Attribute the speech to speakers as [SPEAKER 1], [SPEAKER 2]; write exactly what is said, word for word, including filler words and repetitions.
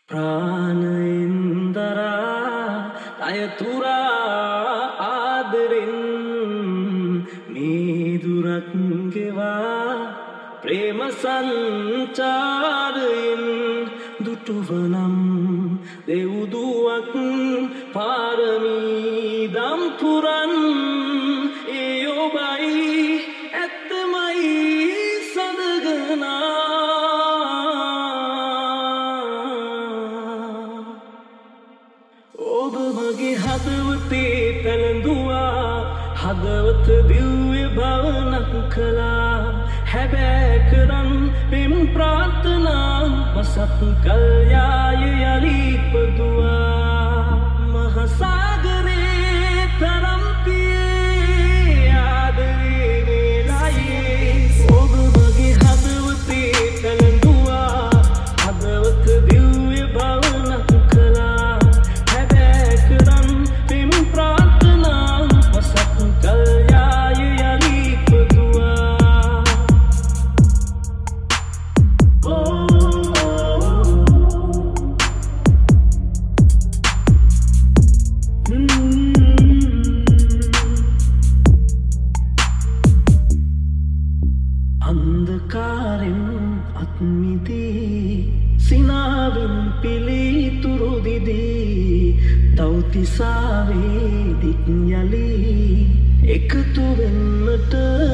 [SPEAKER 1] ප්‍රාණයෙන්දරා අයතුරා ආදරෙන් මේ දුරක් ගෙවා ප්‍රේම සංචාරයෙන් දුටුවනම් දෙව්දුවක් පාරමී දම් පුරන් ඒ ඔබයි ඇත්තමයි සඳගනා ඔබ මගේ හදවතේ පැළඳුවා හදවත දිව්‍ය භවනක් කළා හැබෑ කරන් පෙම් ප්‍රාර්ථනා මසත් කල්යාය යලි ඉපදුවා මහසාගරේ තරම් පියේ ආදරේ වේලායේ ඔබ මගේ හදවතේ පැළඳුවා හදවත දිව්‍ය භවනක් කළා හැබෑ කරන් පෙම් ප්‍රාර්ථනා මසත් කල්යාය යලි ඉපදුවා අන්ධකාරෙන් අත්මිදී සිනාවෙන් පිළිතුරු දිදී තව්තිසාවේ දික් යලි එකතු වෙන්නට